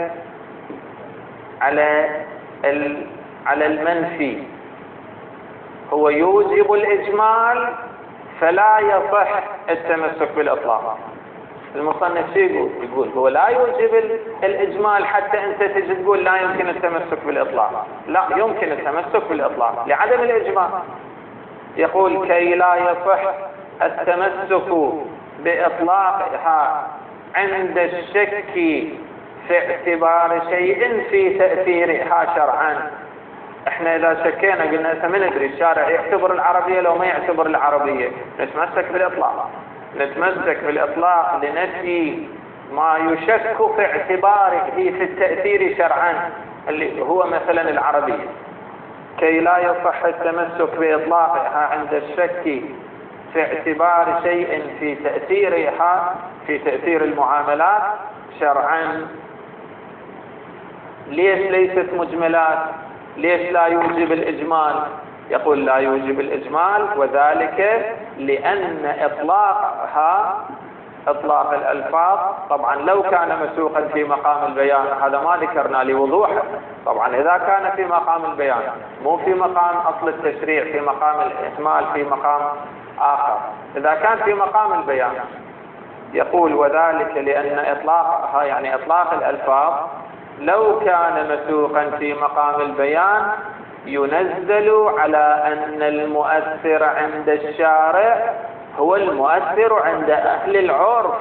على المنفي. هو يوجب الإجمال فلا يصح التمسك بالإطلاق. المصنف شو يقول هو لا يوجب الإجمال حتى أنت تجي تقول لا يمكن التمسك بالإطلاق. لا، يمكن التمسك بالإطلاق لعدم الإجمال. يقول كي لا يصح التمسك بإطلاقها عند الشك في اعتبار شيء في تأثيرها شرعا. احنا اذا شكينا قلنا ما ندري الشارع يعتبر العربية لو ما يعتبر العربية، نتمسك بالإطلاق. نتمسك بالإطلاق لنفي ما يشك في اعتباره في التأثير شرعا اللي هو مثلا العربية. كي لا يصح التمسك بإطلاقها عند الشك في اعتبار شيء في تأثيرها في تأثير المعاملات شرعا. ليش ليست مجملات؟ ليش لا يوجب الإجمال؟ يقول لا يوجب الإجمال وذلك لأن إطلاقها إطلاق الألفاظ طبعا لو كان مسوقا في مقام البيان، هذا ما ذكرنا لوضوحه. طبعا إذا كان في مقام البيان مو في مقام أصل التشريع، في مقام الإحمال، في مقام آخر. إذا كان في مقام البيان يقول وذلك لأن إطلاقها يعني إطلاق الألفاظ لو كان مسوقا في مقام البيان ينزل على أن المؤثر عند الشارع هو المؤثر عند أهل العرف.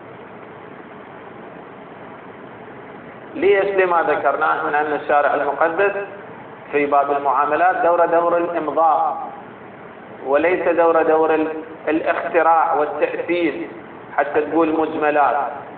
ليش؟ لما ذكرناه من أن الشارع المقدس في باب المعاملات دور الإمضاء، وليس دور الاختراع والتأثير حتى تقول مجملات.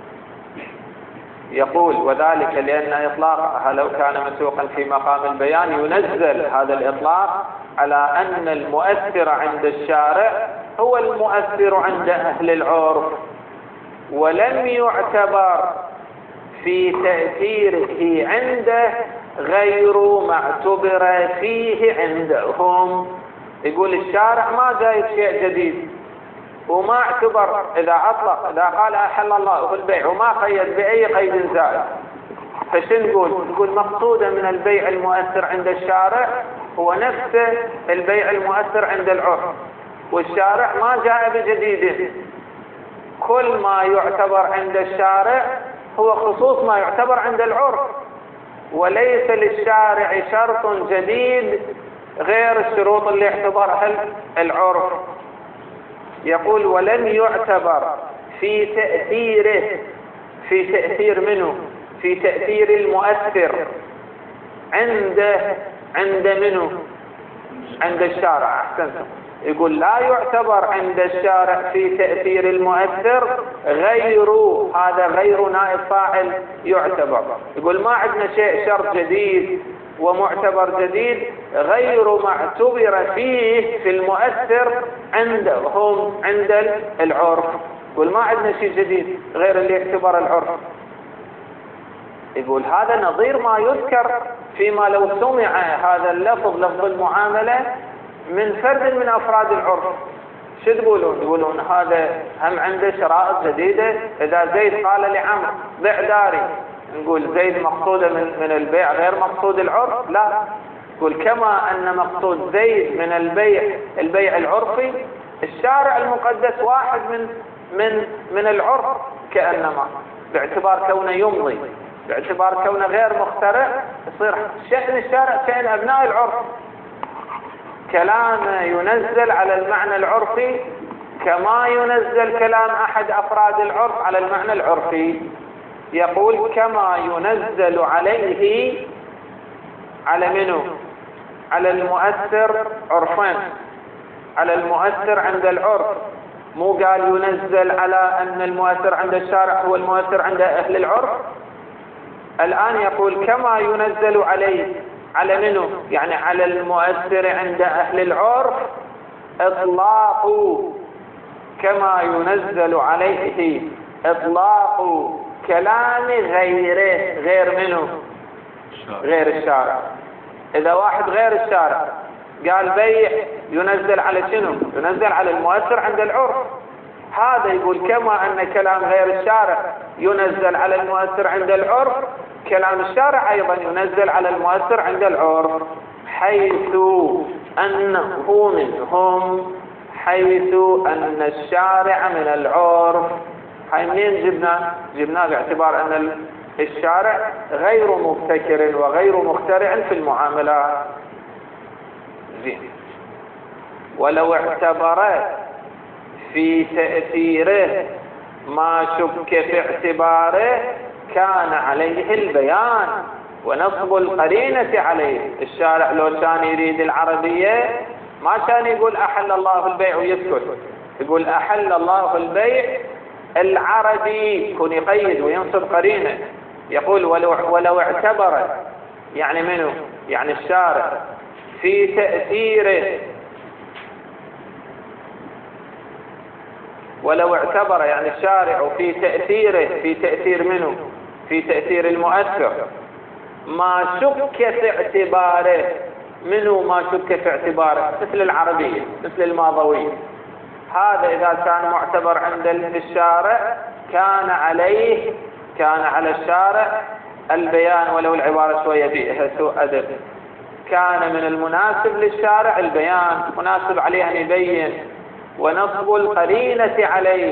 يقول وذلك لأن إطلاقها لو كان مسوقا في مقام البيان ينزل هذا الإطلاق على أن المؤثر عند الشارع هو المؤثر عند أهل العرف، ولم يعتبر في تأثيره عنده غير ما اعتبر فيه عندهم. يقول الشارع ما جايب شيء جديد وما اعتبر إذا أطلق، إذا قال أحل الله البيع وما قيد بأي قيد زائد، فشن نقول مقصوده من البيع المؤثر عند الشارع هو نفس البيع المؤثر عند العرف، والشارع ما جاء بجديد. كل ما يعتبر عند الشارع هو خصوص ما يعتبر عند العرف، وليس للشارع شرط جديد غير الشروط اللي اعتبرها العرف. يقول ولم يعتبر في تأثيره، في تأثير منه، في تأثير المؤثر عند منه، عند الشارع. أحسنتم. يقول لا يعتبر عند الشارع في تأثير المؤثر غير، هذا غير نائب فاعل يعتبر. يقول ما عندنا شيء شرط جديد ومعتبر جديد غير ما اعتبر فيه في المؤثر عندهم عند العرف. يقول ما عندنا شيء جديد غير اللي يعتبر العرف. يقول هذا نظير ما يذكر فيما لو سمع هذا اللفظ لفظ المعاملة من فرد من أفراد العرف. شو تقولون؟ يقولون هذا هم عنده شرائط جديدة. إذا زيد قال لعمرو بيع داري، نقول زيد مقصوده من البيع غير مقصود العرف؟ لا. يقول كما أن مقصود زيد من البيع العرفي، الشارع المقدس واحد من العرف كأنما، باعتبار كونه يمضي، باعتبار كونه غير مخترع، يصير شأن الشارع شأن أبناء العرف. كلام ينزل على المعنى العرفي كما ينزل كلام أحد أفراد العرف على المعنى العرفي. يقول كما ينزل عليه، على منه؟ على المؤثر عرفان، على المؤثر عند العرف. مو قال ينزل على أن المؤثر عند الشارع هو المؤثر عند أهل العرف. الآن يقول كما ينزل عليه، على منه؟ يعني على المؤثر عند أهل العرف إطلاق، كما ينزل عليه إطلاق كلام غيره، غير منه؟ غير الشارع. إذا واحد غير الشارع قال بيع، ينزل على شنو؟ ينزل على المؤثر عند العرف. هذا يقول كما أن كلام غير الشارع ينزل على المؤثر عند العرف، كلام الشارع أيضا ينزل على المؤثر عند العرف، حيث أنه منهم، حيث أن الشارع من العرف. هاي منين جبناه باعتبار أن الشارع غير مبتكر وغير مخترع في المعاملات. زين. ولو اعتبر في تأثيره ما شك في اعتباره كان عليه البيان ونصب القرينة عليه. الشارع لو كان يريد العربية ما كان يقول أحل الله البيع ويسكت، يقول أحل الله البيع العربي، يكون يقيد وينصب قرينة. يقول ولو اعتبر، يعني منه؟ يعني الشارع في تأثيره، ولو اعتبر يعني الشارع في تأثيره، في تأثير منه؟ في تأثير المؤثر ما شك في اعتباره. منه ما شك في اعتباره؟ مثل العربية، مثل الماضوية. هذا إذا كان معتبر عند الشارع كان على الشارع البيان، ولو العبارة شوية فيها سوء أدب. كان من المناسب للشارع البيان، مناسب عليه أن يبين، ونصب القرينة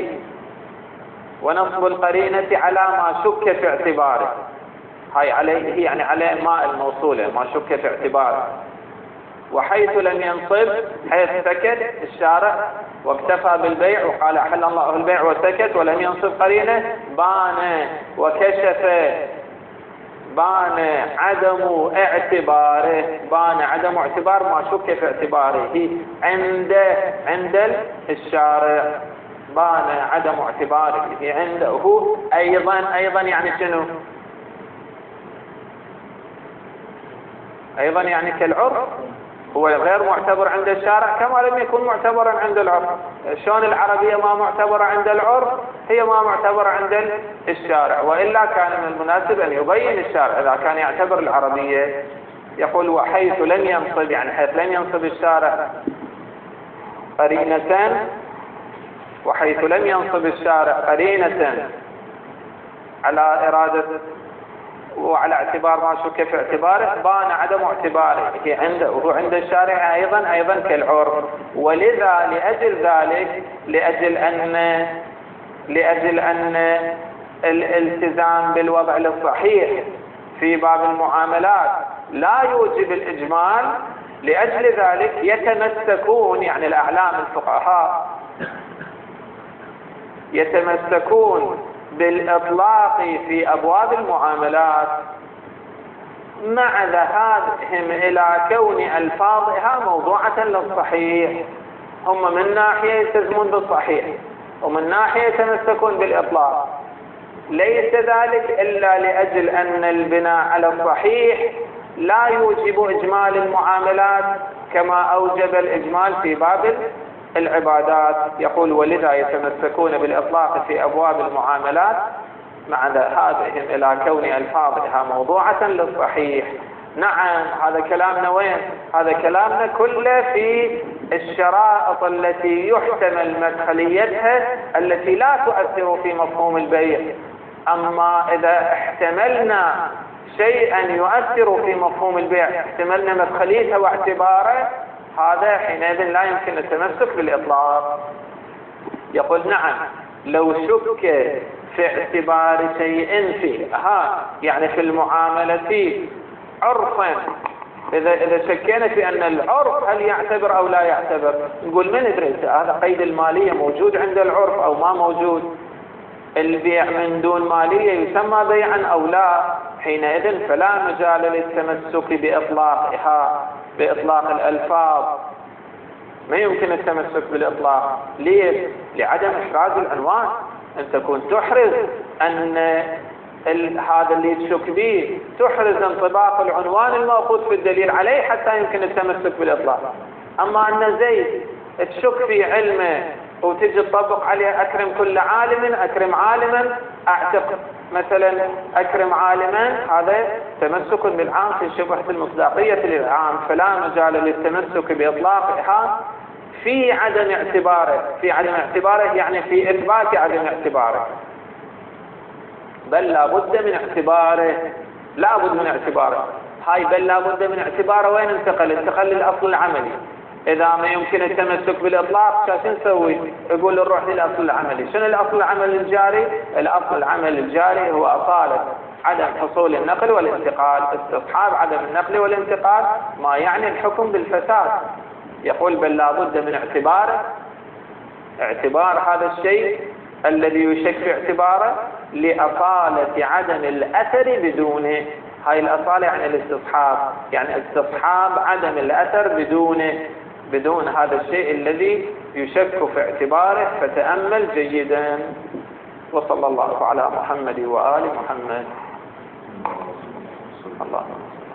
على ما شك في اعتباره. هاي عليه يعني عليه ماء الموصولة، ما شك في اعتباره. وحيث لم ينصب، حيث سكت الشارع واكتفى بالبيع وقال أحل الله البيع وسكت ولم ينصب قرينة، بان وكشف بان عدم اعتبار ما شك في اعتباره عند الشارع. بان عدم اعتباره عنده أيضا يعني شنو؟ أيضا يعني كالعرف، هو غير معتبر عند الشارع كما لم يكن معتبرا عند العرف. شلون العربية ما معتبرة عند العرف هي ما معتبرة عند الشارع، وإلا كان من المناسب أن يبين الشارع إذا كان يعتبر العربية. يقول وحيث لم ينصب، يعني حيث لم ينصب الشارع قرينة، وحيث لم ينصب الشارع قرينة على إرادة وعلى اعتبار ما شك في اعتباره، بان عدم اعتباره عنده وهو عند الشارع أيضا كالعرف. ولذا لأجل أن الالتزام بالوضع الصحيح في باب المعاملات لا يوجب الإجمال، لأجل ذلك يتمسكون، يعني الأعلام الفقهاء يتمسكون بالإطلاق في أبواب المعاملات مع ذهابهم إلى كون ألفاظها موضوعة للصحيح. هم من ناحية يلتزمون بالصحيح ومن ناحية يتمسكون بالإطلاق، ليس ذلك إلا لأجل أن البناء على الصحيح لا يوجب إجمال المعاملات كما أوجب الإجمال في باب العبادات. يقول ولذا يتمسكون بالإطلاق في أبواب المعاملات مع ذهابهم إلى كون ألفاظها موضوعة للصحيح. نعم، هذا كلامنا وين؟ هذا كلامنا كله في الشرائط التي يحتمل مدخليتها التي لا تؤثر في مفهوم البيع. أما إذا احتملنا شيئا يؤثر في مفهوم البيع، احتملنا مدخليته واعتباره، هذا حينئذ لا يمكن التمسك بالإطلاق. يقول نعم لو شك في اعتبار شيء فيه، يعني في المعاملة عرفا، إذا شكينا في أن العرف هل يعتبر أو لا يعتبر، نقول من ندري هذا قيد المالية موجود عند العرف أو ما موجود، البيع من دون مالية يسمى بيعا أو لا، حينئذ فلا مجال للتمسك بإطلاق الألفاظ، ما يمكن التمسك بالإطلاق. ليه؟ لعدم إحراز العنوان، أن تكون تحرز أن هذا اللي تشك به تحرز انطباق العنوان المأخوذ في الدليل عليه حتى يمكن التمسك بالإطلاق. أما أن زيد تشك في علمه وتجي تطبق عليه أكرم كل عالم، أكرم عالما، أعتق مثلا أكرم عالما، هذا تمسك بالعام في شبهة المصداقية للعام، فلا مجال للتمسك بإطلاقها في عدم اعتباره يعني في إثبات عدم اعتباره، بل لا بد من اعتباره. هاي بل لا بد من اعتباره وين انتقل للأصل العملي. إذا ما يمكن التمسك بالإطلاق شو نسوي؟ يقول نروح للأصل العملي. شنو الأصل العملي الجاري؟ الأصل العملي الجاري هو أصالة عدم حصول النقل والانتقال، استصحاب عدم النقل والانتقال، ما يعني الحكم بالفساد. يقول بل لا بد من اعتبار هذا الشيء الذي يشك في اعتباره لأصالة عدم الأثر بدونه. هاي الأصالة يعني الاستصحاب، يعني استصحاب عدم الأثر بدون هذا الشيء الذي يشك في اعتباره. فتأمل جيدا. وصلى الله على محمد وآل محمد. الله